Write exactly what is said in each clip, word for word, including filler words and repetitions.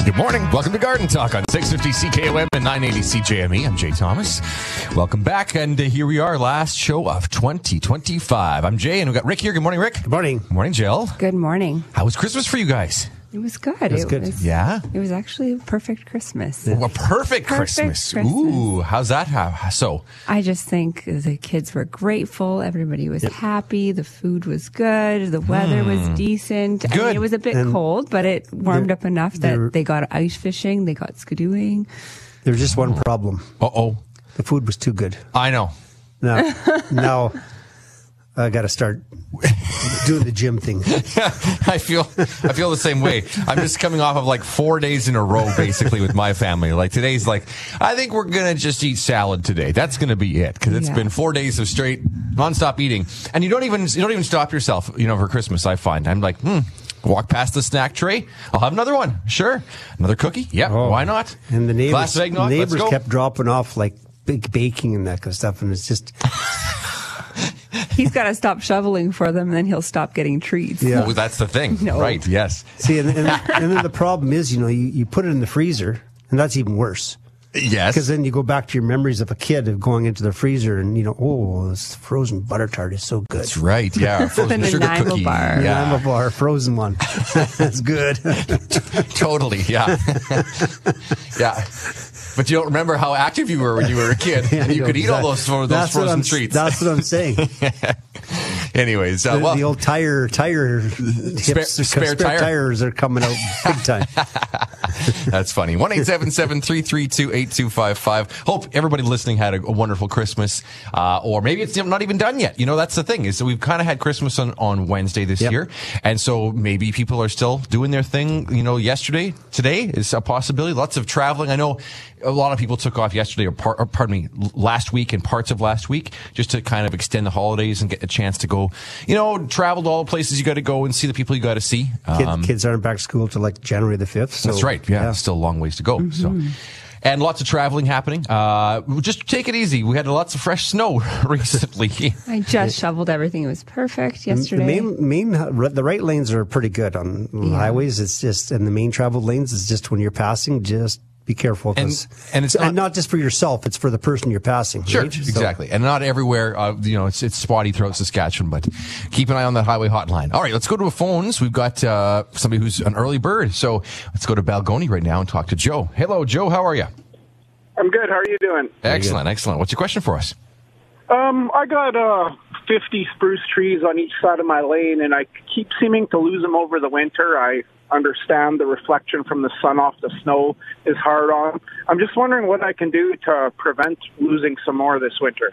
Good morning. Welcome to Garden Talk on six fifty C K O M and nine eighty C J M E. I'm Jay Thomas. Welcome back, and uh, here we are, last show of twenty twenty-five. I'm Jay, and we've got Rick here. Good morning, Rick. Good morning. Good morning, Jill. Good morning. How was Christmas for you guys? It was good. It was good. Was, Yeah? It was actually a perfect Christmas. Well, a perfect, Perfect Christmas. Christmas. Ooh, how's that? How, so, I just think the kids were grateful. Everybody was happy. The food was good. The weather was decent. I Good. mean, it was a bit And cold, but it warmed there- up enough there- that they got ice fishing. They got skidooing. There's just one problem. uh-oh. The food was too good. I know. Now, now I got to start doing the gym thing. I feel I feel the same way. I'm just coming off of like four days in a row, basically, with my family. Like today's like, I think we're gonna just eat salad today. That's gonna be it, because it's Yeah. been four days of straight nonstop eating, and you don't even you don't even stop yourself. You know, for Christmas, I find I'm like, hmm. Walk past the snack tray. I'll have another one. Sure, another cookie. Yeah, Oh. why not? And the neighbors, Glass of eggnog. Let's neighbors go. kept dropping off like big baking and that kind of stuff, and it's just He's got to stop shoveling for them, and then he'll stop getting treats. Yeah. Oh, that's the thing, No. right? Yes. see, and, and, and then the problem is, you know, you, you put it in the freezer, and that's even worse. Yes. Because then you go back to your memories of a kid of going into the freezer and, you know, oh, this frozen butter tart is so good. That's right. Yeah. Frozen The sugar Nanaimo cookie. bar. Yeah. I'm a bar, frozen one. That's good. Totally, yeah. Yeah. But you don't remember how active you were when you were a kid. Yeah, I you know, could eat all exactly. those, those That's what frozen I'm- treats. That's what I'm saying. Anyways, uh, The, well, the old tire tire hips, Spare- spare tire. tires are coming out big time. that's funny. one eight seven seven, three three two, eight two five five. Hope everybody listening had a, a wonderful Christmas. Uh, or maybe it's not even done yet. You know, that's the thing, is that we've kind of had Christmas on, on Wednesday this Yep. year. And so maybe people are still doing their thing, you know, yesterday. Today is a possibility. Lots of traveling. I know a lot of people took off yesterday, or, part, or pardon me, last week and parts of last week, just to kind of extend the holidays and get a chance to go, you know, travel to all the places you got to go and see the people you got to see. Kid, Um, kids aren't back to school till like January the fifth. So, That's right. Yeah, still a long ways to go. So, and lots of traveling happening. Uh, just take it easy. We had lots of fresh snow recently. I just shoveled everything. It was perfect The yesterday. main, main, the right lanes are pretty good on Yeah. highways. It's just, and the main travel lanes is just when you're passing, just be careful. 'Cause- And- and it's not- not just for yourself, it's for the person you're passing. Sure, right? So- exactly. And not everywhere, uh, you know, it's, it's spotty throughout Saskatchewan, but keep an eye on that highway hotline. All right, let's go to the phones. We've got uh, somebody who's an early bird. So let's go to Balgony right now and talk to Joe. Hello, Joe. How are you? I'm good. How are you doing? Excellent, excellent. What's your question for us? Um, I got uh, fifty spruce trees on each side of my lane, and I keep seeming to lose them over the winter. I understand the reflection from the sun off the snow is hard on 'em. I'm just wondering what I can do to prevent losing some more this winter.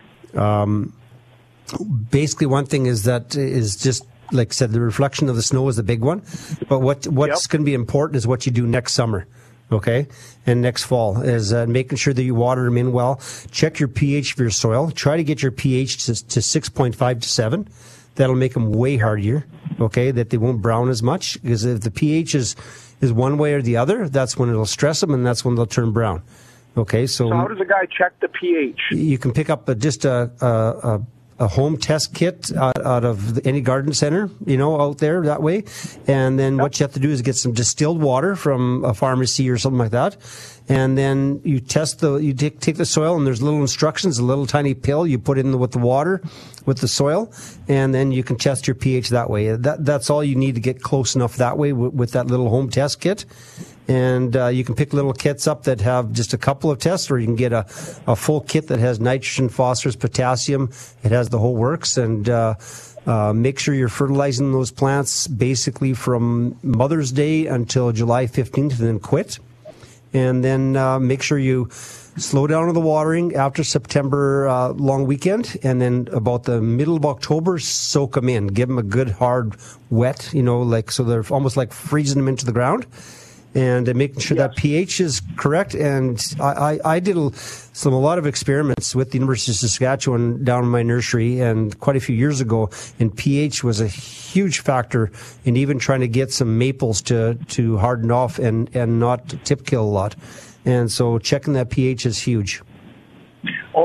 Basically, one thing is that is just like I said, the reflection of the snow is the big one. But what what's Yep. going to be important is what you do next summer, okay, and next fall is uh, making sure that you water them in well. Check your pH of your soil. Try to get your pH to, to six point five to seven. That'll make them way hardier, okay, that they won't brown as much. Because if the pH is is one way or the other, that's when it'll stress them, and that's when they'll turn brown. Okay, so, So how does a guy check the pH? you can pick up a, just a, a, a, a home test kit out, out of the, any garden center, you know, out there that way. And then what you have to do is get some distilled water from a pharmacy or something like that. And then you test the, you take, take the soil, and there's little instructions, a little tiny pill you put in the, with the water, with the soil, and then you can test your pH that way. That, that's all you need to get close enough that way with, with that little home test kit. And uh, you can pick little kits up that have just a couple of tests, or you can get a, a full kit that has nitrogen, phosphorus, potassium. It has the whole works. And uh, uh, make sure you're fertilizing those plants basically from Mother's Day until July fifteenth, and then quit. And then uh, make sure you slow down on the watering after September uh, long weekend, and then about the middle of October, soak them in. Give them a good hard wet, you know, like so they're almost like freezing them into the ground. And uh, making sure that pH is correct. And I, I, I did a, some a lot of experiments with the University of Saskatchewan down in my nursery, and quite a few years ago. And pH was a huge factor in even trying to get some maples to, to harden off and, and not tip kill a lot. And so checking that pH is huge. All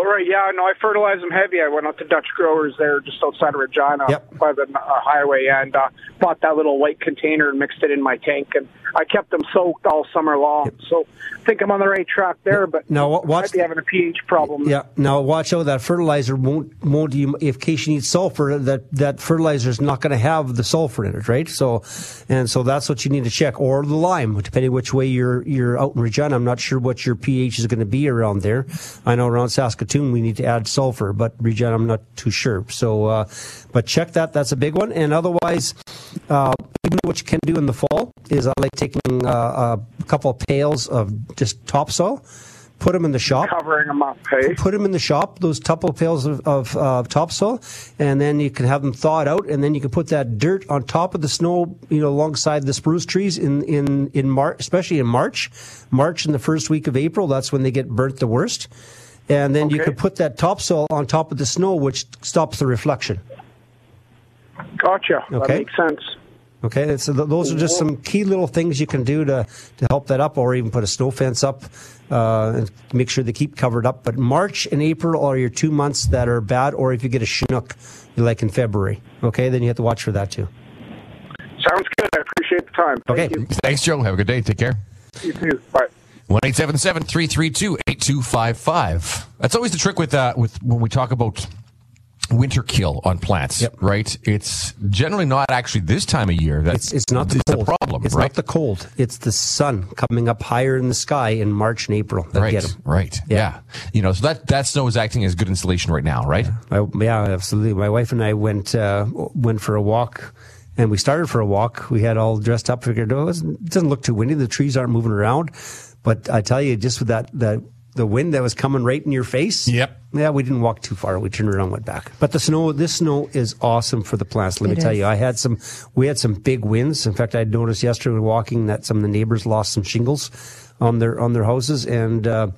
right. Yeah, no, I fertilize them heavy. I went out to Dutch Growers there just outside of Regina Yep. by the uh, highway and uh, bought that little white container and mixed it in my tank. And I kept them soaked all summer long. Yep. So I think I'm on the right track there, but now, watch I might be having a pH problem. Yeah. Now, watch out. That fertilizer won't, won't you, in case you need sulfur, that, that fertilizer is not going to have the sulfur in it, right? So, and so that's what you need to check. Or the lime, depending which way you're, you're out in Regina. I'm not sure what your pH is going to be around there. I know around Saskatoon we need to add sulfur, but Regina I'm not too sure. So, uh, but check that. That's a big one. And otherwise, uh, even what you can do in the fall is I like taking uh, a couple of pails of just topsoil, put them in the shop. Covering them up, hey? Put them in the shop, those couple of pails of, of uh, topsoil, and then you can have them thawed out, and then you can put that dirt on top of the snow, you know, alongside the spruce trees in, in, in March, especially in March. March and the first week of April, that's when they get burnt the worst. And then okay. you could put that topsoil on top of the snow, which stops the reflection. Gotcha. Okay. That makes sense. Okay, so those are just some key little things you can do to, to help that up, or even put a snow fence up uh, and make sure they keep covered up. But March and April are your two months that are bad, or if you get a Chinook, like in February, okay, then you have to watch for that too. Sounds good. I appreciate the time. Thank okay. you. Thanks, Joe. Have a good day. Take care. You too. Bye. one eight seven seven, three three two, eight two five five. That's always the trick with uh, with when we talk about winter kill on plants, yep. right? It's generally not actually this time of year that's it's, it's not the, cold. the problem, it's right? It's not the cold. It's the sun coming up higher in the sky in March and April that right, get them. Right, yeah. yeah. You know, so that, that snow is acting as good insulation right now, right? I, yeah, absolutely. My wife and I went uh, went for a walk, and we started for a walk. We had all dressed up. Figured, oh, it doesn't look too windy. The trees aren't moving around. But I tell you, just with that, that the wind that was coming right in your face. Yep. Yeah, we didn't walk too far. We turned around and went back. But the snow, this snow is awesome for the plants. Let me tell you, I had some, we had some big winds. In fact, I noticed yesterday walking that some of the neighbors lost some shingles on their, on their houses. And, uh,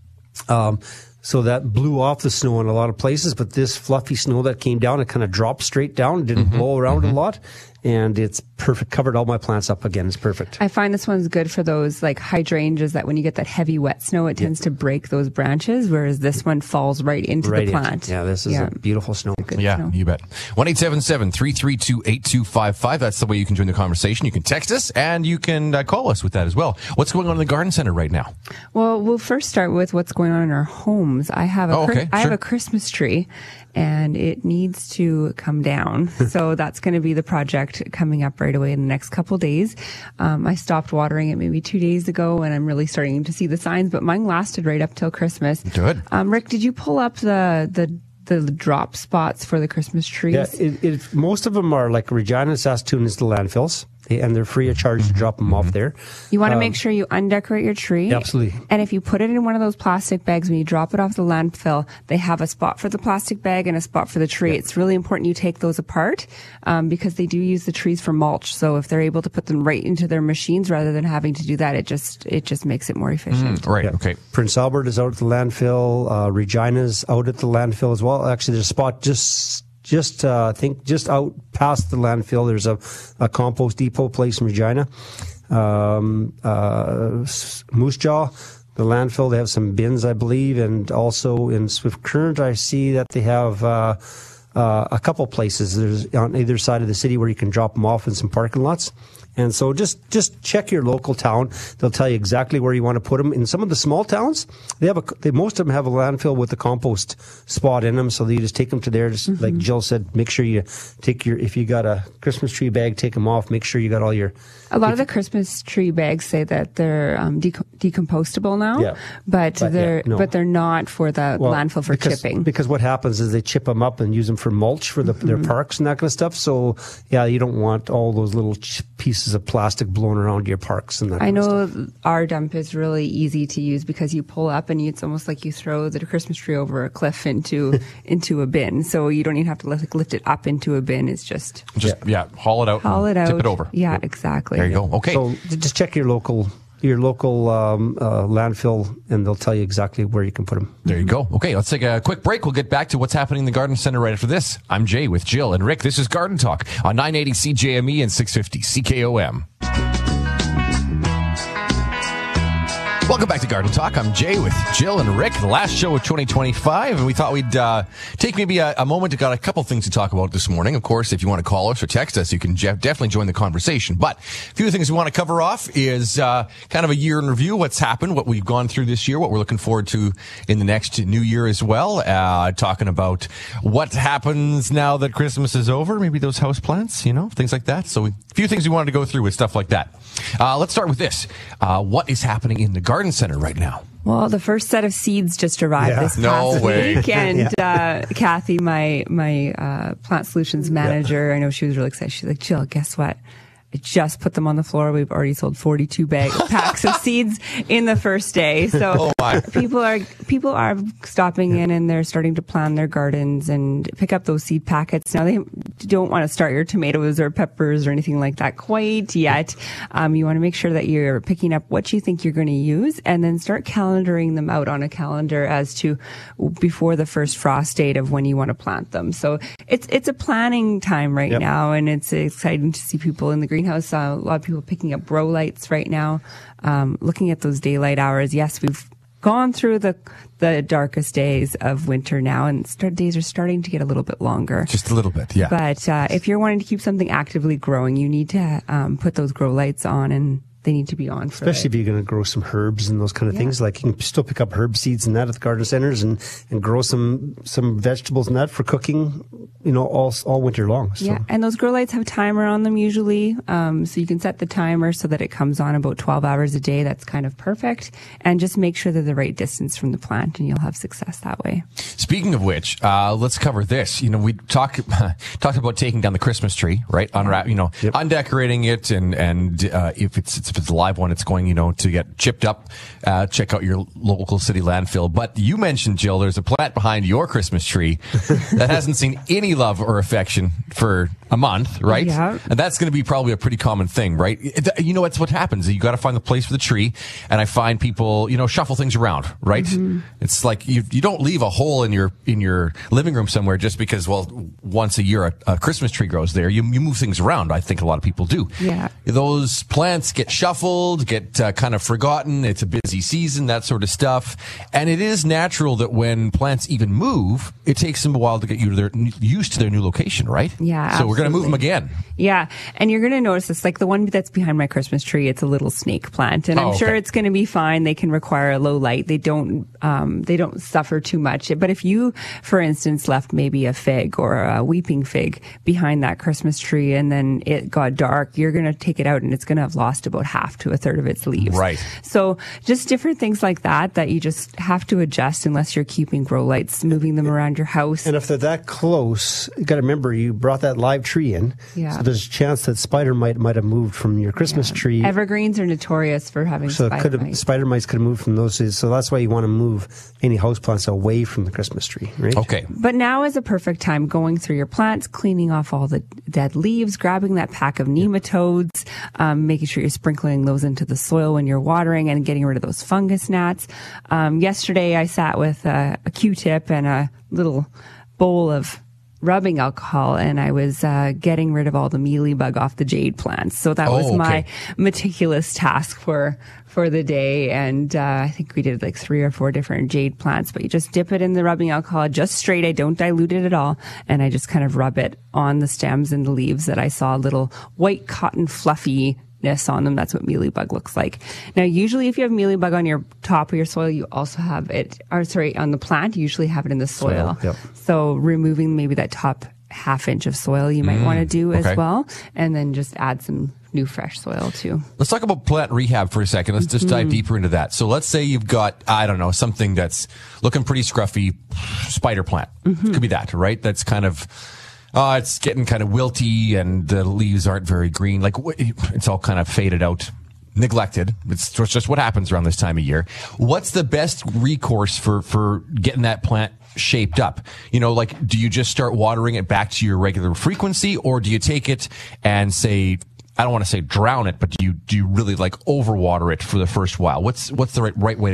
um, so that blew off the snow in a lot of places, but this fluffy snow that came down, it kind of dropped straight down, didn't mm-hmm, blow around mm-hmm. a lot, and it's perfect, covered all my plants up again. It's perfect. I find this one's good for those like hydrangeas that when you get that heavy wet snow, it tends yeah. to break those branches, whereas this one falls right into right the plant. In. Yeah, this is yeah. a beautiful snow. A yeah, snow. You bet. one eight seven seven, three three two, eight two five five. That's the way you can join the conversation. You can text us, and you can uh, call us with that as well. What's going on in the garden center right now? Well, we'll first start with what's going on in our homes. I have a oh, okay. I sure. have a Christmas tree, and it needs to come down. So that's going to be the project coming up right away in the next couple days. Um, I stopped watering it maybe two days ago, and I'm really starting to see the signs, but mine lasted right up till Christmas. Good. Um, Rick, did you pull up the, the, the drop spots for the Christmas trees? Yeah, it, it, most of them are like Regina and Saskatoon is the landfills, and they're free of charge to drop them mm-hmm. off there. You want to um, make sure you undecorate your tree. Absolutely. And if you put it in one of those plastic bags, when you drop it off the landfill, they have a spot for the plastic bag and a spot for the tree. Yeah. It's really important you take those apart um, because they do use the trees for mulch. So if they're able to put them right into their machines rather than having to do that, it just it just makes it more efficient. Mm, right. Yeah. Okay. Prince Albert is out at the landfill. Uh, Regina's out at the landfill as well. Actually, there's a spot just Just, uh, I think, just out past the landfill, there's a, a compost depot place in Regina. Um, uh, Moose Jaw, the landfill, they have some bins, I believe, and also in Swift Current, I see that they have uh, uh, a couple places. There's on either side of the city where you can drop them off in some parking lots. And so just, just check your local town. They'll tell you exactly where you want to put them. In some of the small towns, they have a, they, most of them have a landfill with a compost spot in them. So you just take them to there. Just mm-hmm. like Jill said, make sure you take your, if you got a Christmas tree bag, take them off. Make sure you got all your. A lot of the Christmas tree bags say that they're um, de- decompostable now, yeah. but, but they're yeah, no. but they're not for the well, landfill for because, chipping. Because what happens is they chip them up and use them for mulch for the, mm-hmm. their parks and that kind of stuff. So yeah, you don't want all those little ch- pieces of plastic blown around your parks and that. I kind know of stuff. Our dump is really easy to use because you pull up and it's almost like you throw the Christmas tree over a cliff into into a bin. So you don't even have to lift, lift it up into a bin. It's just just yeah, yeah haul it out, haul it out, tip it over. Yeah, exactly. There you go. Okay. So just check your local your local um, uh, landfill, and they'll tell you exactly where you can put them. There you go. Okay, let's take a quick break. We'll get back to what's happening in the Garden Center right after this. I'm Jay with Jill and Rick. This is Garden Talk on nine eighty C J M E and six fifty C K O M. Welcome back to Garden Talk. I'm Jay with Jill and Rick. The last show of twenty twenty-five, and we thought we'd uh, take maybe a, a moment to got a couple things to talk about this morning. Of course, if you want to call us or text us, you can je- definitely join the conversation. But a few things we want to cover off is uh, kind of a year in review, what's happened, what we've gone through this year, what we're looking forward to in the next new year as well. Uh, talking about what happens now that Christmas is over, maybe those house plants, you know, things like that. So we, a few things we wanted to go through with stuff like that. Uh, let's start with this. Uh, what is happening in the garden center right now? Well, the first set of seeds just arrived Yeah. this No past way. week, and uh, Kathy, my my uh, plant solutions manager, yeah. I know she was really excited. She's like, "Jill, guess what? I just put them on the floor. We've already sold forty-two bag packs of seeds in the first day." So oh my. people are people are stopping in and they're starting to plan their gardens and pick up those seed packets. Now they don't want to start your tomatoes or peppers or anything like that quite yet. Um, you want to make sure that you're picking up what you think you're going to use and then start calendaring them out on a calendar as to before the first frost date of when you want to plant them. So it's it's a planning time right Yep. now, and it's exciting to see people in the green greenhouse. Uh, a lot of people picking up grow lights right now, um, looking at those daylight hours. Yes, we've gone through the the darkest days of winter now, and start, days are starting to get a little bit longer. Just a little bit, yeah. But uh, if you're wanting to keep something actively growing, you need to um, put those grow lights on, and they need to be on. For Especially it. if you're going to grow some herbs and those kind of Yeah. things. Like you can still pick up herb seeds and that at the garden centers, and, and grow some some vegetables and that for cooking, you know, all all winter long. So. Yeah, and those grow lights have a timer on them usually, um, so you can set the timer so that it comes on about twelve hours a day. That's kind of perfect, and just make sure they're the right distance from the plant, and you'll have success that way. Speaking of which, uh, let's cover this. You know, we talk talked about taking down the Christmas tree, right? Unwrap, you know, Yep. undecorating it, and and uh, if it's if it's a live one, it's going, you know, to get chipped up. Uh, check out your local city landfill. But you mentioned, Jill, there's a plant behind your Christmas tree that hasn't seen any love or affection for a month, right? Yeah. And that's going to be probably a pretty common thing, right? It- You know, it's what happens. You got to find the place for the tree, and I find people, you know, shuffle things around, right? Mm-hmm. It's like you you don't leave a hole in your in your living room somewhere just because, well, once a year a, a Christmas tree grows there. You you move things around. I think a lot of people do. Yeah. Those plants get shuffled, get uh, kind of forgotten. It's a busy season, that sort of stuff, and it is natural that when plants even move, it takes them a while to get you to their, used to their new location, right? Yeah, So we're going to move them absolutely. again. Yeah, and you're going to notice this, like the one that's behind my Christmas tree, it's a little snake plant, and Oh, I'm sure okay. it's going to be fine. They can require a low light. They don't, um, they don't suffer too much. But if you, for instance, left maybe a fig or a weeping fig behind that Christmas tree, and then it got dark, you're going to take it out, and it's going to have lost about half to a third of its leaves. Right. So just different things like that that you just have to adjust unless you're keeping grow lights, moving them around your house. And if they're that close, you got to remember you brought that live tree in. Yeah. So there's a chance that spider mite might have moved from your Christmas Yeah. tree. Evergreens are notorious for having so it spider could have, mites. spider mites could have moved from those. So that's why you want to move any houseplants away from the Christmas tree, right? Okay. But now is a perfect time going through your plants, cleaning off all the dead leaves, grabbing that pack of nematodes, um, making sure you're sprinkling those into the soil when you're watering, and getting rid of those fungus gnats. Um, yesterday I sat with a, a Q-tip and a little bowl of rubbing alcohol, and I was uh, getting rid of all the mealybug off the jade plants. So that Oh, was my okay. meticulous task for for the day. And uh, I think we did like three or four different jade plants, but you just dip it in the rubbing alcohol just straight. I don't dilute it at all, and I just kind of rub it on the stems and the leaves that I saw little white cotton fluffy on them. That's what mealybug looks like. Now, usually if you have mealybug on your top of your soil, you also have it, or sorry, on the plant, you usually have it in the soil. Soil, yep. So removing maybe that top half inch of soil you might Mm, want to do okay. as well, and then just add some new fresh soil too. Let's talk about plant rehab for a second. Let's just dive Mm-hmm. deeper into that. So let's say you've got, I don't know, something that's looking pretty scruffy, spider plant. Mm-hmm. Could be that, right? That's kind of, uh, it's getting kind of wilty and the leaves aren't very green. Like wh- it's all kind of faded out, neglected. It's just what happens around this time of year. What's the best recourse for, for getting that plant shaped up? You know, like, do you just start watering it back to your regular frequency, or do you take it and say, I don't want to say drown it, but do you do you really like overwater it for the first while? What's what's the right, right way to go?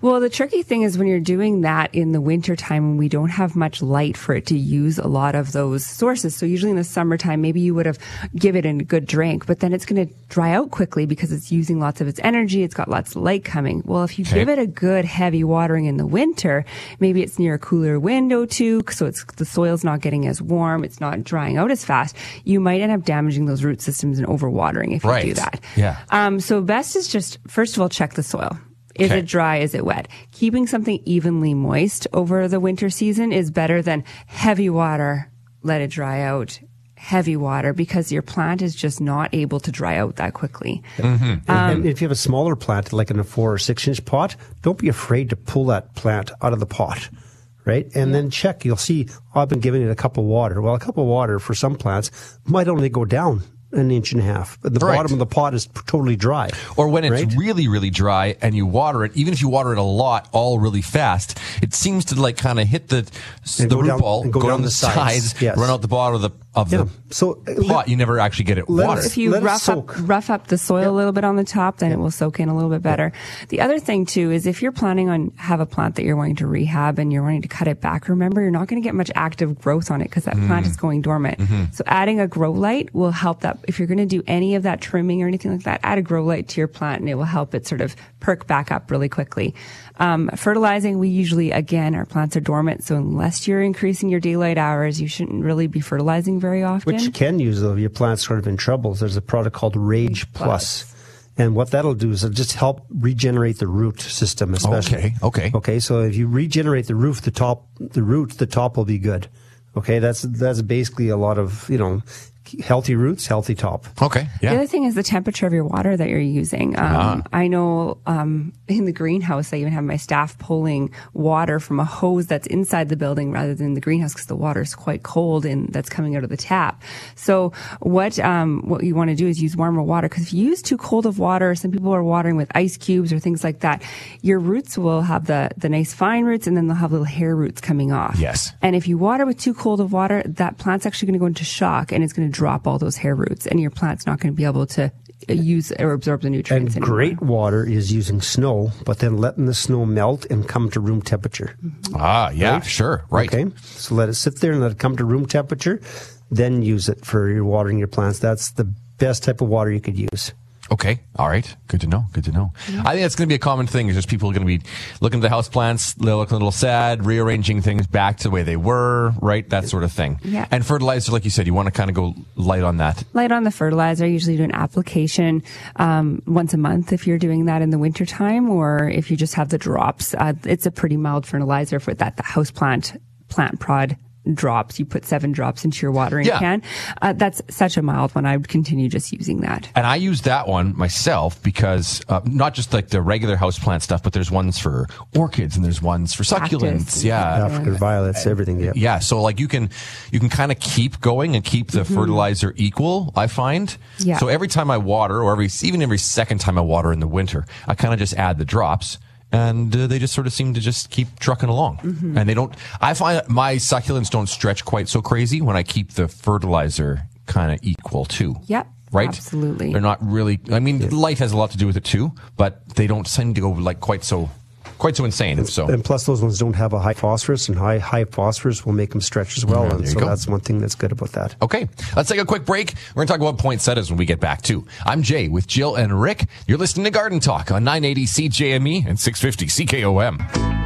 Well, the tricky thing is when you're doing that in the wintertime when we don't have much light for it to use a lot of those sources. So usually in the summertime, maybe you would have given it a good drink, but then it's going to dry out quickly because it's using lots of its energy. It's got lots of light coming. Well, if you Okay. give it a good heavy watering in the winter, maybe it's near a cooler window too, so it's the soil's not getting as warm. It's not drying out as fast. You might end up damaging those root systems and overwatering if you Right. do that. Yeah. Um, so best is just, first of all, check the soil. Is Okay. it dry? Is it wet? Keeping something evenly moist over the winter season is better than heavy water, let it dry out, heavy water, because your plant is just not able to dry out that quickly. And, and if you have a smaller plant, like in a four or six inch pot, don't be afraid to pull that plant out of the pot, right? And then check. You'll see, oh, I've been giving it a cup of water. Well, a cup of water for some plants might only go down an inch and a half. But the Right. bottom of the pot is totally dry. Or when it's right? really, really dry and you water it, even if you water it a lot, all really fast, it seems to like kind of hit the And the go root down- ball, and go down the the sides. sides, Yes. run out the bottom of the of Yeah. the So uh, pot. You never actually get it let watered. us- If you Let it rough up, soak. rough up the soil a little bit on the top, then it will soak in a little bit better. The other thing too is if you're planning on have a plant that you're wanting to rehab and you're wanting to cut it back, remember you're not going to get much active growth on it because that plant is going dormant. So adding a grow light will help that. If you're going to do any of that trimming or anything like that, add a grow light to your plant and it will help it sort of perk back up really quickly. Um, fertilizing, we usually, again, our plants are dormant. So unless you're increasing your daylight hours, you shouldn't really be fertilizing very often. Which you can use, though, if your plant's sort of in trouble. There's a product called Rage Plus. And what that'll do is it'll just help regenerate the root system, especially. Okay, okay. Okay, so if you regenerate the roof, the top, the root, the top will be good. Okay, that's that's basically a lot of, you know, healthy roots, healthy top. Okay, The yeah. other thing is the temperature of your water that you're using. Um, I know um, in the greenhouse, I even have my staff pulling water from a hose that's inside the building rather than the greenhouse because the water is quite cold and that's coming out of the tap. So what um, what you want to do is use warmer water because if you use too cold of water, some people are watering with ice cubes or things like that, your roots will have the, the nice fine roots and then they'll have little hair roots coming off. Yes. And if you water with too cold of water, that plant's actually going to go into shock and it's going to drop all those hair roots and your plant's not going to be able to use or absorb the nutrients And anymore. great water is using snow, but then letting the snow melt and come to room temperature. Ah, yeah, sure, right. Okay, so let it sit there and let it come to room temperature, then use it for your watering your plants. That's the best type of water you could use. Okay. All right. Good to know. Good to know. I think that's going to be a common thing. Is just people are going to be looking at the house plants, they're looking a little sad, rearranging things back to the way they were, right? That sort of thing. Yeah. And fertilizer, like you said, you want to kind of go light on that. Light on the fertilizer. I usually do an application um, once a month if you're doing that in the wintertime or if you just have the drops. Uh, it's a pretty mild fertilizer for that, the house plant, plant prod drops. You put seven drops into your watering Yeah. can. Uh, that's such a mild one. I would continue just using that. And I use that one myself because uh, not just like the regular houseplant stuff, but there's ones for orchids and there's ones for succulents. Cactus. Yeah. African violets, everything. Yeah. Yeah, so like you can you can kind of keep going and keep the fertilizer equal, I find. Yeah. So every time I water, or every even every second time I water in the winter, I kind of just add the drops, and uh, they just sort of seem to just keep trucking along. And they don't. I find that my succulents don't stretch quite so crazy when I keep the fertilizer kind of equal too. Yep. Right? Absolutely. They're not really. I mean, light has a lot to do with it too, but they don't seem to go like quite so. Quite so insane. So And plus, those ones don't have a high phosphorus, and high high phosphorus will make them stretch as well. Yeah, and there you so go. that's one thing that's good about that. Okay, let's take a quick break. We're going to talk about poinsettias when we get back, too. I'm Jay with Jill and Rick. You're listening to Garden Talk on nine eighty C J M E and six fifty C K O M.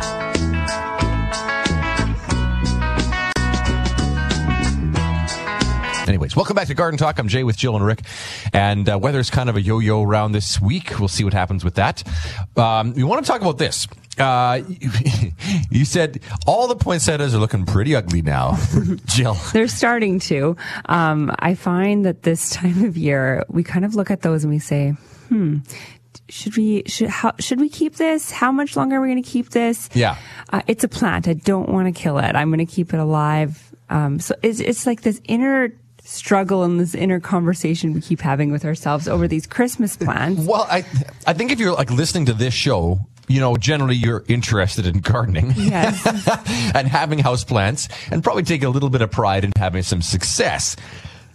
Anyways, welcome back to Garden Talk. I'm Jay with Jill and Rick. And uh, weather's kind of a yo-yo around this week. We'll see what happens with that. Um, we want to talk about this. Uh, you said all the poinsettias are looking pretty ugly now, Jill. They're starting to. Um, I find that this time of year, we kind of look at those and we say, hmm, should we, should, how, should we keep this? How much longer are we going to keep this? Yeah. Uh, it's a plant. I don't want to kill it. I'm going to keep it alive. Um, so it's, it's like this inner struggle and this inner conversation we keep having with ourselves over these Christmas plants. Well, I, I think if you're like listening to this show, you know, generally you're interested in gardening. Yes. And having houseplants and probably take a little bit of pride in having some success.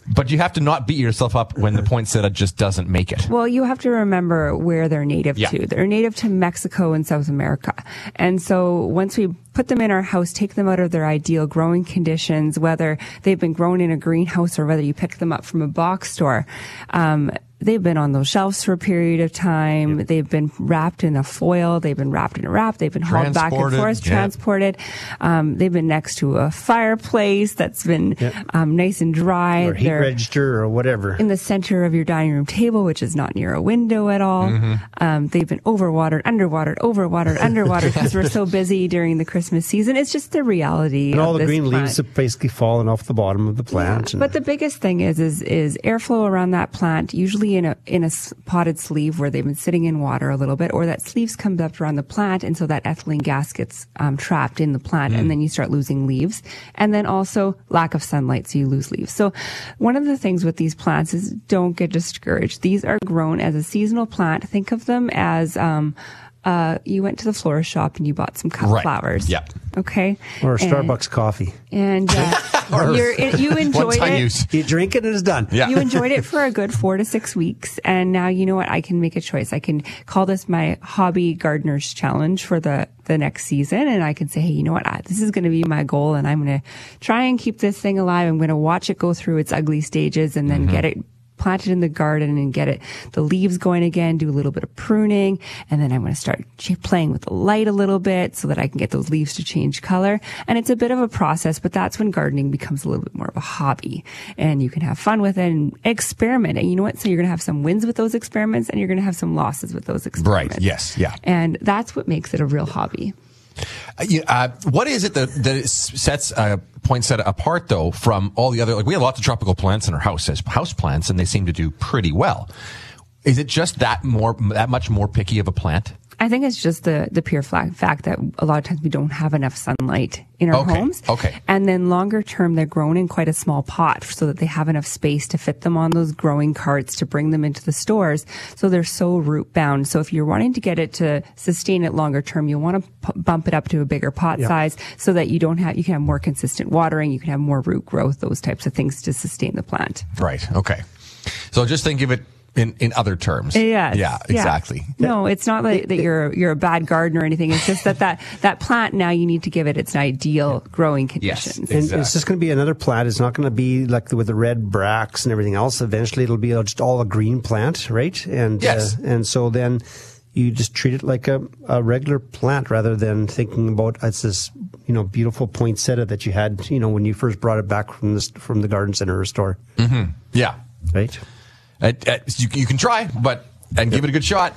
But you have to not beat yourself up when the poinsettia just doesn't make it. Well, you have to remember where they're native Yeah. to. They're native to Mexico and South America. And so once we put them in our house, take them out of their ideal growing conditions, whether they've been grown in a greenhouse or whether you pick them up from a box store, um, they've been on those shelves for a period of time. Yep. They've been wrapped in a foil. They've been wrapped in a wrap. They've been hauled back and forth, yeah. transported. Um, they've been next to a fireplace that's been yep. um, nice and dry. Or heat They're register or whatever. in the center of your dining room table, which is not near a window at all. Mm-hmm. Um, they've been overwatered, underwatered, overwatered, underwatered because we're so busy during the Christmas season. It's just the reality. And all of the this green plant. leaves have basically fallen off the bottom of the plant. Yeah. and- But the biggest thing is, is, is airflow around that plant, usually in a, in a s- potted sleeve where they've been sitting in water a little bit, or that sleeves comes up around the plant. And so that ethylene gas gets um, trapped in the plant, mm. and then you start losing leaves. And then also lack of sunlight, so you lose leaves. So one of the things with these plants is don't get discouraged. These are grown as a seasonal plant. Think of them as, um, uh, you went to the florist shop and you bought some cut Right. flowers. Yeah. Okay. or a And- Starbucks coffee. And uh, you're, it, you enjoyed One-time it. use. You drink it and it's done. Yeah. You enjoyed it for a good four to six weeks. And now you know what? I can make a choice. I can call this my hobby gardener's challenge for the, the next season. And I can say, hey, you know what? I, this is going to be my goal. And I'm going to try and keep this thing alive. I'm going to watch it go through its ugly stages and then mm-hmm. get it planted in the garden and get it, the leaves going again, do a little bit of pruning. And then I'm going to start ch- playing with the light a little bit so that I can get those leaves to change color. And it's a bit of a process, but that's when gardening becomes a little bit more of a hobby and you can have fun with it and experiment. And you know what? So you're going to have some wins with those experiments and you're going to have some losses with those experiments. Right. Yes. Yeah. And that's what makes it a real hobby. Uh, yeah, uh, what is it that, that sets uh, poinsettia apart, though, from all the other? Like, we have lots of tropical plants in our house as house plants, and they seem to do pretty well. Is it just that more, that much more picky of a plant? I think it's just the, the pure fact that a lot of times we don't have enough sunlight in our okay. homes. Okay. And then longer term, they're grown in quite a small pot so that they have enough space to fit them on those growing carts to bring them into the stores. So they're so root bound. So if you're wanting to get it to sustain it longer term, you want to p- bump it up to a bigger pot yep. size so that you don't have, you can have more consistent watering, you can have more root growth, those types of things to sustain the plant. Right. Okay. So just think of it in, in other terms. Yes. Yeah, exactly. Yeah. No, it's not like that you're you're a bad gardener or anything. It's just that, that that plant now you need to give it its ideal growing conditions. Yes. And Exactly. it's just going to be another plant. It's not going to be like the, with the red bracts and everything else. Eventually, it'll be just all a green plant, right? And Yes. uh, and so then you just treat it like a, a regular plant rather than thinking about it's this you know beautiful poinsettia that you had you know when you first brought it back from the from the garden center or store. Mm-hmm. Yeah. Right. Uh, uh, you, you can try, but and give it a good shot.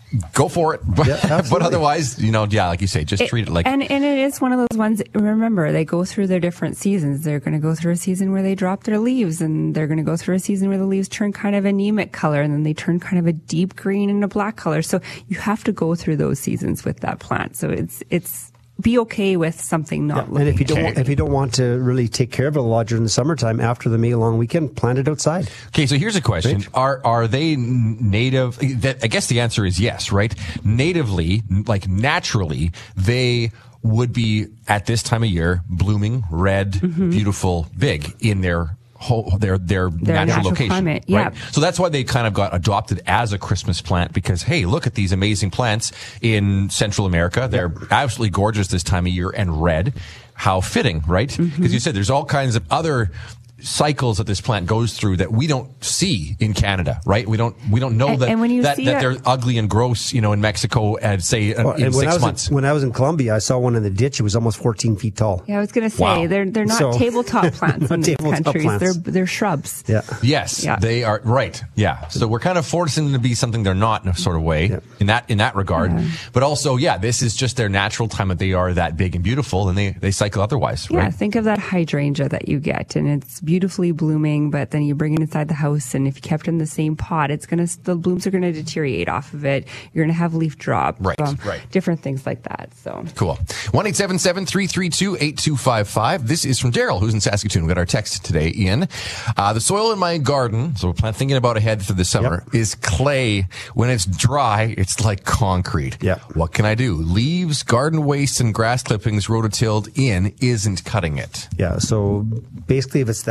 Go for it. But, Yeah, but otherwise, you know, yeah, like you say, just It- treat it like. and and it is one of those ones. Remember, they go through their different seasons. They're going to go through a season where they drop their leaves, and they're going to go through a season where the leaves turn kind of anemic color, and then they turn kind of a deep green and a black color. So you have to go through those seasons with that plant. So it's it's be okay with something not Yeah. looking. And if you don't Okay. want, if you don't want to really take care of it a lot during the summertime after the May long weekend, plant it outside. Okay, so here's a question: Right. Are are they n- native? That, I guess the answer is yes, right? Natively, like naturally, they would be at this time of year blooming, red, Mm-hmm. beautiful, big in their whole their their, Their natural, natural location, climate, right? yeah. So that's why they kind of got adopted as a Christmas plant because hey, look at these amazing plants in Central America. They're absolutely gorgeous this time of year and red. How fitting, right? Because Mm-hmm. you said there's all kinds of other cycles that this plant goes through that we don't see in Canada, right? We don't we don't know And- that and when you that, see that it- they're ugly and gross, you know, in Mexico at say uh, Well, in and when six I was months. In, when I was in Colombia, I saw one in the ditch. It was almost fourteen feet tall. Yeah, I was going to say Wow. they're they're not So- tabletop plants Not in these tabletop countries. plants. They're they're shrubs. Yeah. Yes, Yeah. they are right. Yeah, so we're kind of forcing them to be something they're not in a sort of way Yeah. in that in that regard. Yeah. But also, yeah, this is just their natural time that they are that big and beautiful, and they they cycle otherwise, Yeah, right? think of that hydrangea that you get, and it's beautifully blooming, but then you bring it inside the house, and if you kept it in the same pot, it's gonna the blooms are gonna deteriorate off of it. You're gonna have leaf drop, Right, um, right. different things like that. So Cool. one eight seven seven, three three two, eight two five five. This is from Daryl, who's in Saskatoon. We got our text today, Ian. Uh, the soil in my garden, so we're plan- thinking about ahead for the summer, is clay. When it's dry, it's like concrete. Yep. What can I do? Leaves, garden waste, and grass clippings rototilled in isn't cutting it. Yeah. So basically, if it's that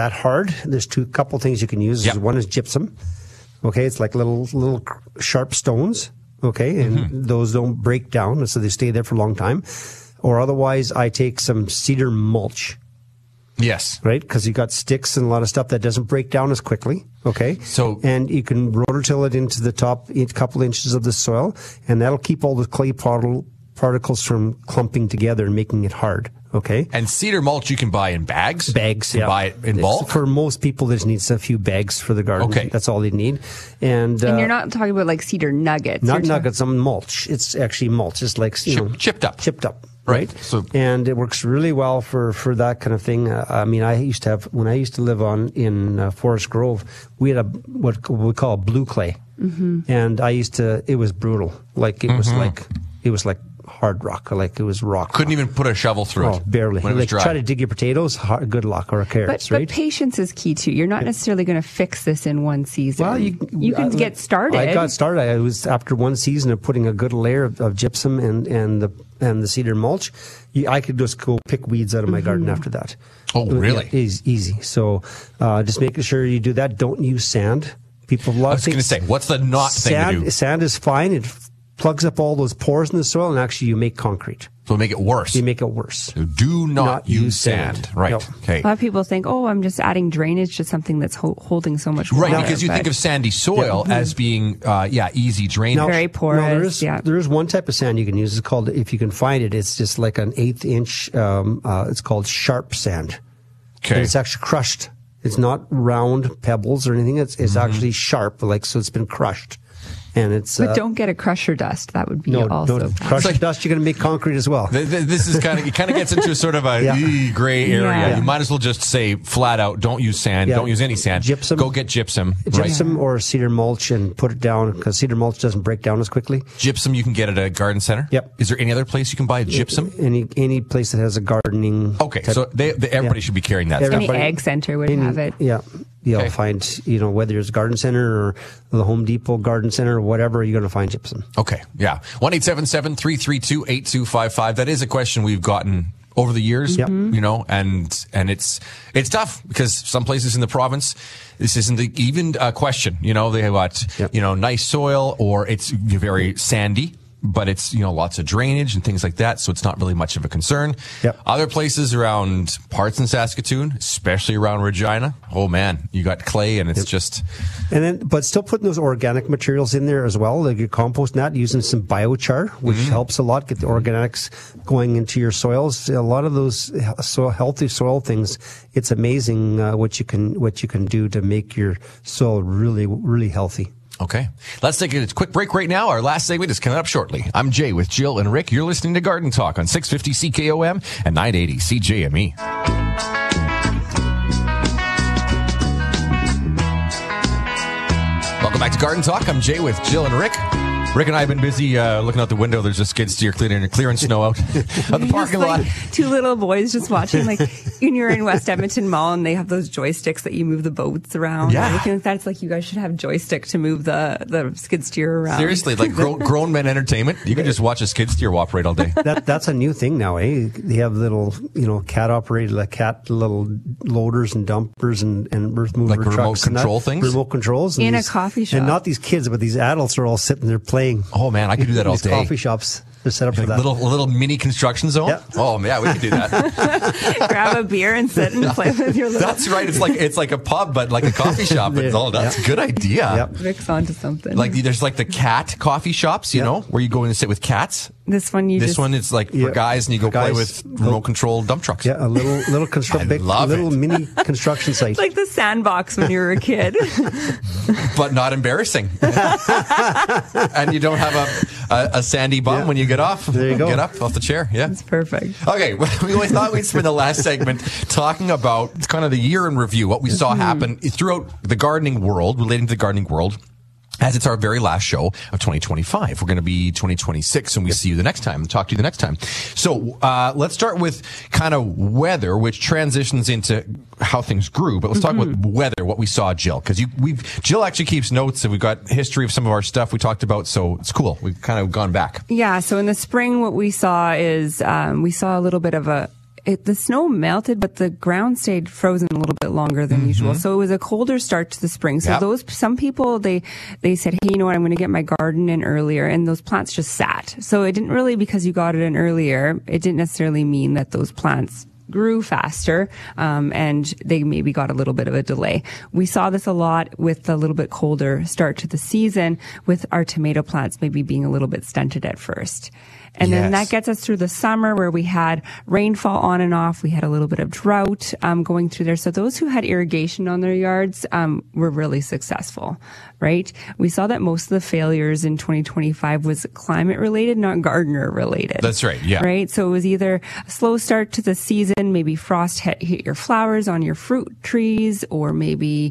that hard, there's two couple things you can use. Yep. One is gypsum. Okay, it's like little little sharp stones. Okay, and mm-hmm. those don't break down, so they stay there for a long time. Or otherwise, I take some cedar mulch. Yes. Right? Because you got sticks and a lot of stuff that doesn't break down as quickly. Okay. So, and you can rototill it into the top a couple inches of the soil, and that'll keep all the clay particle, particles from clumping together and making it hard. Okay. And cedar mulch you can buy in bags? Bags, you yeah. buy it in bulk? For most people, they just need a few bags for the garden. Okay. That's all they need. And, uh, and you're not talking about like cedar nuggets. Not you're nuggets, some mulch. It's actually mulch. It's like, you Chip, know, chipped up. Chipped up. Right. Right. So, and it works really well for, for that kind of thing. Uh, I mean, I used to have, when I used to live on in uh, Forest Grove, we had a, what we call a blue clay. Mm-hmm. And I used to, it was brutal. Like, it mm-hmm. was like, it was like hard rock, like it was rock. Couldn't rock. even put a shovel through oh, it. barely. When it was like, dry. Try to dig your potatoes, hard, good luck, or carrots, but, right? But patience is key too. You're not necessarily going to fix this in one season. Well, you, you can I, get started. I got started. I was after one season of putting a good layer of, of gypsum and, and the and the cedar mulch. You, I could just go pick weeds out of my mm-hmm. garden after that. Oh, really? Yeah, it's easy. So uh, just making sure you do that. Don't use sand. People love. I was going to say, what's the not sand, thing to do? Sand is fine. It plugs up all those pores in the soil, and actually you make concrete. So make it worse. You make it worse. So do not, not use, use sand. sand. Right. Nope. Okay. A lot of people think, oh, I'm just adding drainage to something that's ho- holding so much water. Right, because you but think of sandy soil Yeah. as being, uh, yeah, easy drainage. Now, Very porous, now there is, yeah. There is one type of sand you can use. It's called, if you can find it, it's just like an eighth inch, um, uh, it's called sharp sand. Okay. And it's actually crushed. It's not round pebbles or anything. It's, it's mm-hmm. actually sharp, like, so it's been crushed. And it's, but uh, don't get a crusher dust. That would be no, also no, bad. crusher like- dust. You're going to make concrete as well. Th- th- This is kind of, it kind of gets into a sort of a Yeah. ee, gray area. Yeah. You might as well just say flat out, don't use sand, Yeah. don't use any sand. Gypsum. Go get gypsum. Gypsum Right. or cedar mulch and put it down, because cedar mulch doesn't break down as quickly. Gypsum you can get at a garden center? Yep. Is there any other place you can buy gypsum? Any any place that has a gardening. Okay, type- so they, they, everybody Yeah. should be carrying that Every- stuff. Any Everybody- egg center would Any- have it. Yeah. You'll Okay. find, you know, whether it's garden center or the Home Depot garden center or whatever, you're going to find gypsum. Okay, yeah. one eight seven seven, three three two, eight two five five. That is a question we've gotten over the years, Yep. you know, and and it's it's tough because some places in the province, this isn't the, even a question. You know, they have got, Yep. you know, nice soil or it's very sandy, but it's, you know, lots of drainage and things like that, so it's not really much of a concern. Yep. Other places around parts in Saskatoon, especially around Regina, oh man, you got clay and it's just... And then, but still putting those organic materials in there as well, like your compost and that, using some biochar, which Mm-hmm. helps a lot, get the organics going into your soils. A lot of those so healthy soil things, it's amazing uh, what you can what you can do to make your soil really, really healthy. Okay. Let's take a quick break right now. Our last segment is coming up shortly. I'm Jay with Jill and Rick. You're listening to Garden Talk on six fifty C K O M and nine eighty C J M E. Welcome back to Garden Talk. I'm Jay with Jill and Rick. Rick and I have been busy uh, looking out the window. There's a skid steer clearing, clearing snow out of the parking lot. Like two little boys just watching, like when you're in West Edmonton Mall and they have those joysticks that you move the boats around. Yeah. And everything like that. It's like you guys should have joystick to move the, the skid steer around. Seriously, like grown, grown men entertainment. You can just watch a skid steer operate all day. That that's a new thing now, eh? They have little, you know, cat operated, like cat little loaders and dumpers and, and earth mover Like remote trucks and that. control things? Remote controls. and In a these- coffee shop. And not these kids, but these adults are all sitting there playing. Oh man, I could do that all These day. coffee shops, they're set up for Like that. little little mini construction zone. Yeah. Oh yeah, we could do that. Grab a beer and sit and play with your little. That's right. It's like it's like a pub, but like a coffee shop. It's all that's a good idea. Yep. Rick's onto something. Like there's like the cat coffee shops, you Yeah. know, where you go in and sit with cats. this one, you This just. one is like for Yeah. guys, and you go play Guys, with remote control dump trucks. Yeah, a little little construct, I big, love little it. mini construction site. like the sandbox when you were a kid. But not embarrassing. And you don't have a a, a sandy bum Yeah. when you get off. There you go. Get up off the chair. Yeah. It's perfect. Okay, well, we thought we'd spend the last segment talking about kind of the year in review, what we saw happen throughout the gardening world, relating to the gardening world. As it's our very last show of twenty twenty-five. We're going to be twenty twenty-six, and we see you the next time, talk to you the next time. So uh let's start with kind of weather, which transitions into how things grew. But let's talk about weather, what we saw, Jill, because you we've Jill actually keeps notes, and we've got history of some of our stuff we talked about. So it's cool. We've kind of gone back. Yeah. So in the spring, what we saw is um, we saw a little bit of a it, the snow melted, but the ground stayed frozen a little bit longer than mm-hmm. usual. So it was a colder start to the spring. So yep. those, some people, they, they said, hey, you know what, I'm going to get my garden in earlier. And those plants just sat. So it didn't really, because you got it in earlier, it didn't necessarily mean that those plants grew faster, um, and they maybe got a little bit of a delay. We saw this a lot with a little bit colder start to the season, with our tomato plants maybe being a little bit stunted at first. And yes. then that gets us through the summer, where we had rainfall on and off. We had a little bit of drought um, going through there. So those who had irrigation on their yards um, were really successful, right? We saw that most of the failures in twenty twenty-five was climate related, not gardener related. That's right, yeah. Right? So it was either a slow start to the season, maybe frost hit, hit your flowers on your fruit trees, or maybe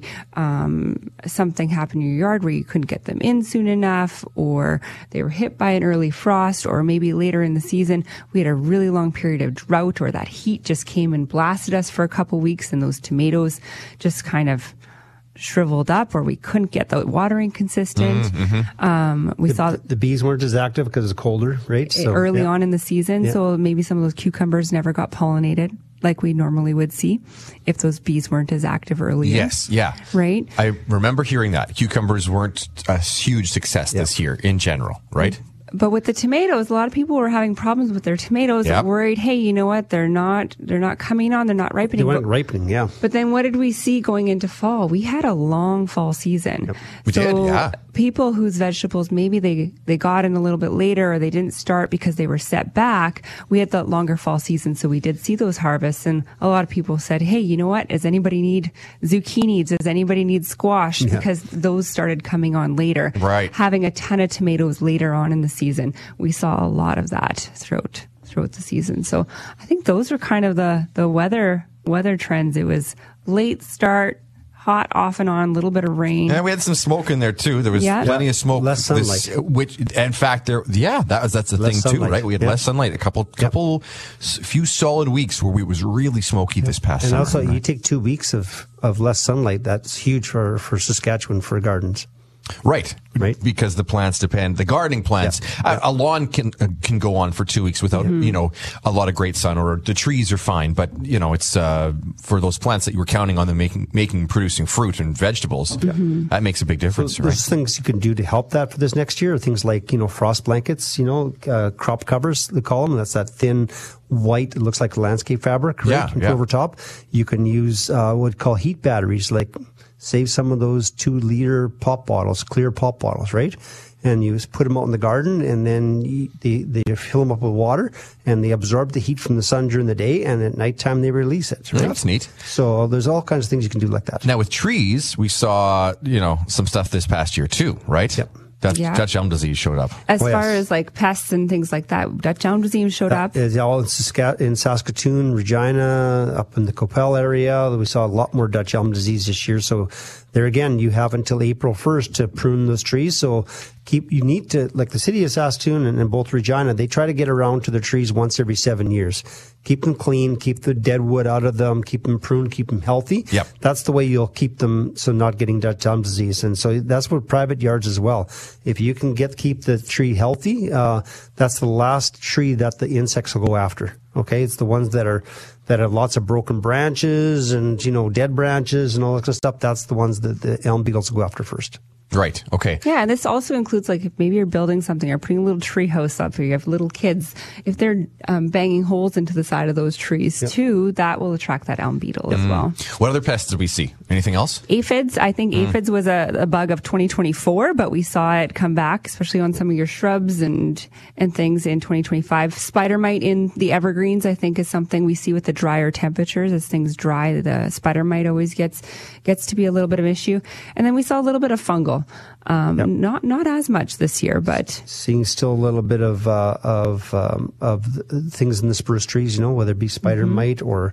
um, something happened in your yard where you couldn't get them in soon enough, or they were hit by an early frost, or maybe later in the season we had a really long period of drought, or that heat just came and blasted us for a couple weeks, and those tomatoes just kind of shriveled up, or we couldn't get the watering consistent. Mm-hmm. Um, we the, saw the bees weren't as active because it's colder, right? So, early yeah. on in the season. Yeah. So maybe some of those cucumbers never got pollinated like we normally would see if those bees weren't as active earlier. Yes, yeah. Right? I remember hearing that. Cucumbers weren't a huge success yeah. this year in general, right? Mm-hmm. But with the tomatoes, a lot of people were having problems with their tomatoes. Yep. Worried, hey, you know what? They're not, they're not coming on. They're not ripening. They weren't but, ripening, yeah. But then what did we see going into fall? We had a long fall season. Yep. We so did, yeah. people whose vegetables maybe they, they got in a little bit later, or they didn't start because they were set back, we had the longer fall season. So we did see those harvests, and a lot of people said, hey, you know what? Does anybody need zucchini? Does anybody need squash? Yeah. Because those started coming on later. Right. Having a ton of tomatoes later on in the season. We saw a lot of that throughout throughout the season. So I think those were kind of the the weather weather trends. It was late start, hot off and on, a little bit of rain. And we had some smoke in there too. There was yeah. plenty of smoke. Less sunlight. This, which, in fact, there, yeah, that was that's the less thing sunlight. too, right? We had yeah. less sunlight. A couple, couple, yep. few solid weeks where we was really smoky this past and summer. And also, right? you take two weeks of of less sunlight. That's huge for for Saskatchewan for gardens. Right. Right. Because the plants depend, the gardening plants, yeah. a, a lawn can uh, can go on for two weeks without, mm-hmm. you know, a lot of great sun, or the trees are fine. But, you know, it's uh, for those plants that you were counting on them making, making producing fruit and vegetables, mm-hmm. that makes a big difference. So right? there's things you can do to help that for this next year. Things like, you know, frost blankets, you know, uh, crop covers, they call them. That's that thin white, it looks like landscape fabric, right? Yeah, yeah. Over top. You can use uh, what we call heat batteries, like save some of those two liter pop bottles, clear pop bottles, right? And you just put them out in the garden, and then you, they, they fill them up with water, and they absorb the heat from the sun during the day, and at nighttime they release it. Right? Yeah, that's neat. So there's all kinds of things you can do like that. Now with trees, we saw, you know, some stuff this past year too, right? Yep. Dutch, yeah. Dutch elm disease showed up. As oh, far yes. as like pests and things like that, Dutch elm disease showed that up. Is all in, Sask- in Saskatoon, Regina, up in the Coppell area. We saw a lot more Dutch elm disease this year. So there again, you have until April first to prune those trees. So keep, you need to, like the city of Saskatoon and, and both Regina, they try to get around to their trees once every seven years. Keep them clean, keep the dead wood out of them, keep them pruned, keep them healthy. Yep. That's the way you'll keep them so not getting Dutch elm disease. And so that's what private yards as well. If you can get, keep the tree healthy, uh, that's the last tree that the insects will go after. Okay. It's the ones that are, that have lots of broken branches and, you know, dead branches and all that kind of stuff. That's the ones that the elm beetles will go after first. Right. Okay. Yeah, and this also includes like if maybe you're building something or putting a little tree house up, or you have little kids, if they're um, banging holes into the side of those trees yep. too, that will attract that elm beetle as mm. well. What other pests did we see? Anything else? Aphids. I think mm. aphids was a, a bug of twenty twenty-four, but we saw it come back, especially on some of your shrubs and and things in twenty twenty-five. Spider mite in the evergreens, I think, is something we see with the drier temperatures. As things dry, the spider mite always gets gets to be a little bit of an issue. And then we saw a little bit of fungal. Um, yep. Not not as much this year, but seeing still a little bit of uh, of um, of things in the spruce trees, you know, whether it be spider mm-hmm. mite or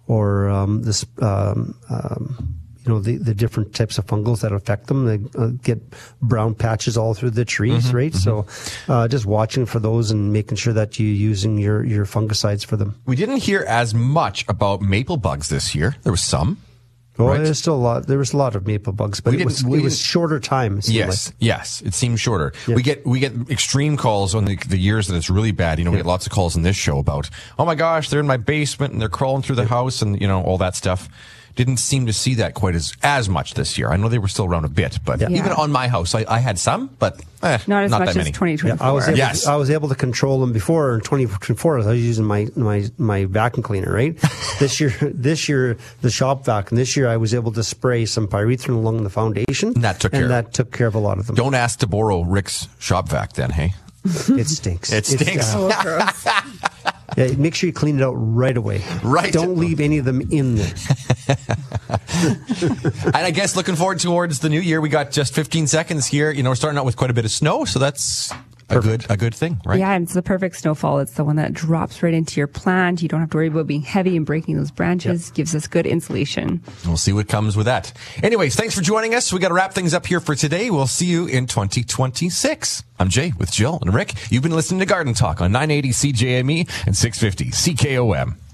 or um, this um, um, you know the, the different types of fungals that affect them. They uh, get brown patches all through the trees, mm-hmm. right? Mm-hmm. So uh, just watching for those and making sure that you're using your your fungicides for them. We didn't hear as much about maple bugs this year. There was some. Well, right? there's still a lot. There was a lot of maple bugs, but We it was didn't- we it was didn't- shorter time. it seemed Yes, like. yes, it seems shorter. Yeah. We get we get extreme calls on the, the years that it's really bad. You know, we get lots of calls in this show about, oh my gosh, they're in my basement and they're crawling through the house and you know all that stuff. Didn't seem to see that quite as as much this year. I know they were still around a bit, but Yeah. even Yeah. on my house, I, I had some, but eh, Not as not much that as many. twenty twenty-four. I was able Yes. to, I was able to control them before in twenty twenty-four. I was using my my my vacuum cleaner. Right, this year this year the shop vac, and this year I was able to spray some pyrethrin along the foundation. And that took and care of that took care of a lot of them. Don't ask to borrow Rick's shop vac, then, hey? It stinks. It It's, stinks. uh, Oh, gross. yeah, make sure you clean it out right away. Right. Don't leave any of them in there. And I guess looking forward towards the new year, we got just fifteen seconds here. You know, we're starting out with quite a bit of snow, so that's a good a good thing, right? Yeah, and it's the perfect snowfall. It's the one that drops right into your plant. You don't have to worry about being heavy and breaking those branches. Gives us good insulation. We'll see what comes with that. Anyways, thanks for joining us. We got to wrap things up here for today. We'll see you in twenty twenty-six. I'm Jay with Jill and Rick. You've been listening to Garden Talk on nine eighty C J M E and six fifty C K O M.